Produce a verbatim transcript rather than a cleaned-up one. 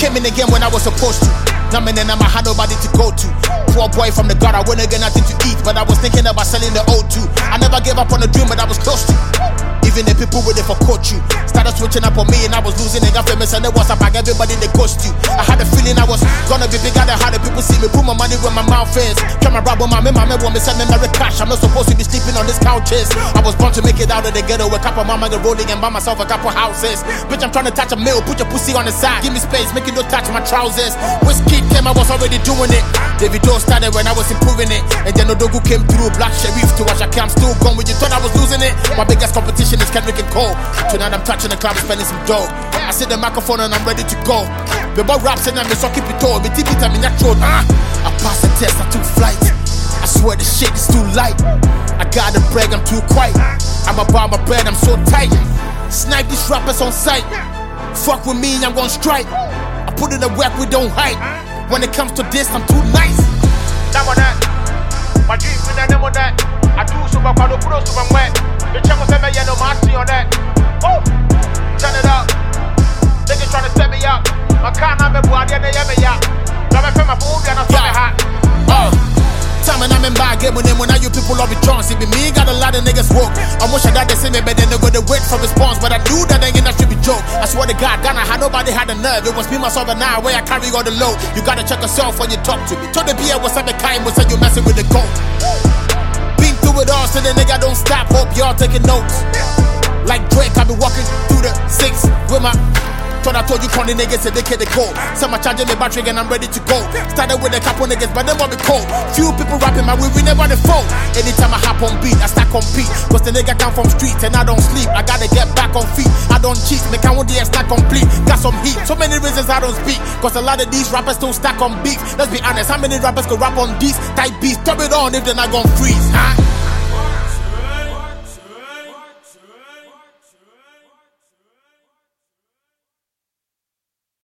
Came in again when I was supposed to. Now man, then I had nobody to go to. Poor boy from the gutter, wouldn't get nothing to eat, but I was thinking about selling the O two. I never gave up on the dream, but I was close to. Even the people with it for coach you started switching up on me, and I was losing it. Got famous and it was about everybody they ghost you. I had a feeling I was gonna be bigger than how the people see me. Put my money where my mouth is. Come and rob my man, my man want me send me Mary cash. I'm not supposed to be sleeping on these couches. I was born to make it out of the ghetto. A couple mama get rolling and buy myself a couple houses. Bitch, I'm trying to touch a meal. Put your pussy on the side. Give me space, make it no touch my trousers. Whiskey came, I was already doing it. David Doe started when I was improving it. And then Odogu came through. Black Sheriff to watch. I'm still gone. When you thought I was losing it, my biggest competition is Kendrick and Cole. Tonight I'm touching the club, spending some dough. I sit the microphone and I'm ready to go. The boy raps and I'm so keep it all. Me T V time in that throat. Ah, I passed the test, I took flight. I swear the shit is too light. I got the bread, I'm too quiet. I'm about my bread, I'm so tight. Snipe these rappers on sight. Fuck with me, I'm gonna strike. I put in the work, we don't hide. When it comes to this, I'm too nice. That one that. My dream with that name on that. I do super quad, pro super wet. The channel said me, yeah, no mercy on that. Oh, turn it up. Niggas trying to set me up. My car now, me boy, they never me up. Now me feel my food, and I feel my hot. Oh. Time and I'm in bad game with them when now you people love me chance. It be me, got a lot of niggas woke. I wish I got the same, but then they go to wait for response. But I knew that ain't gonna be joke. I swear to God, Ghana had nobody had the nerve. It was me, myself, and I where I carry all the load. You gotta check yourself when you talk to me. Told the B I what's up the kind, was you messing with the code. Been through it all, so the nigga don't stop. Hope y'all taking notes. Like Drake, I be walking through the six with my. Thought I told you corny niggas said they can't go. Some are charging me battery and I'm ready to go. Started with a couple niggas, but them want me cold. Few people rapping my way, we never the phone. Anytime I hop on beat, I start compete. Cause the nigga come from streets and I don't sleep. I gotta get back on feet. I don't cheat, make I want the not complete. Got some heat, so many reasons I don't speak. Cause a lot of these rappers don't stack on beef. Let's be honest, how many rappers could rap on these type beats? Turn it on if they're not gon' freeze, huh?